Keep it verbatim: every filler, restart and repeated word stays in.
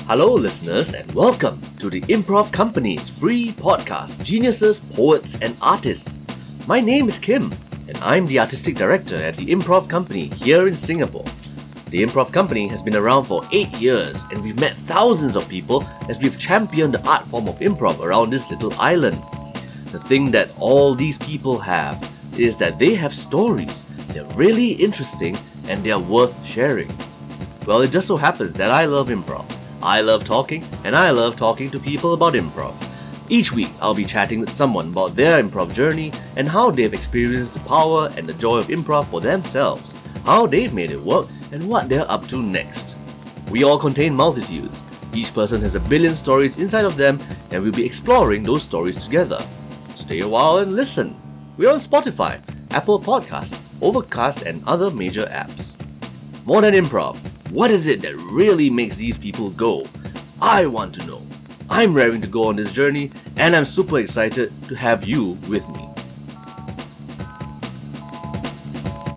Hello, listeners, and welcome to the Improv Company's free podcast, Geniuses, Poets, and Artists. My name is Kim, and I'm the Artistic Director at the Improv Company here in Singapore. The Improv Company has been around for eight years, and we've met thousands of people as we've championed the art form of improv around this little island. The thing that all these people have is that they have stories. They're really interesting, and they're worth sharing. Well, it just so happens that I love improv. I love talking, and I love talking to people about improv. Each week, I'll be chatting with someone about their improv journey and how they've experienced the power and the joy of improv for themselves, how they've made it work, and what they're up to next. We all contain multitudes. Each person has a billion stories inside of them, and we'll be exploring those stories together. Stay a while and listen. We're on Spotify, Apple Podcasts, Overcast, and other major apps. More than improv, what is it that really makes these people go? I want to know. I'm raring to go on this journey, and I'm super excited to have you with me.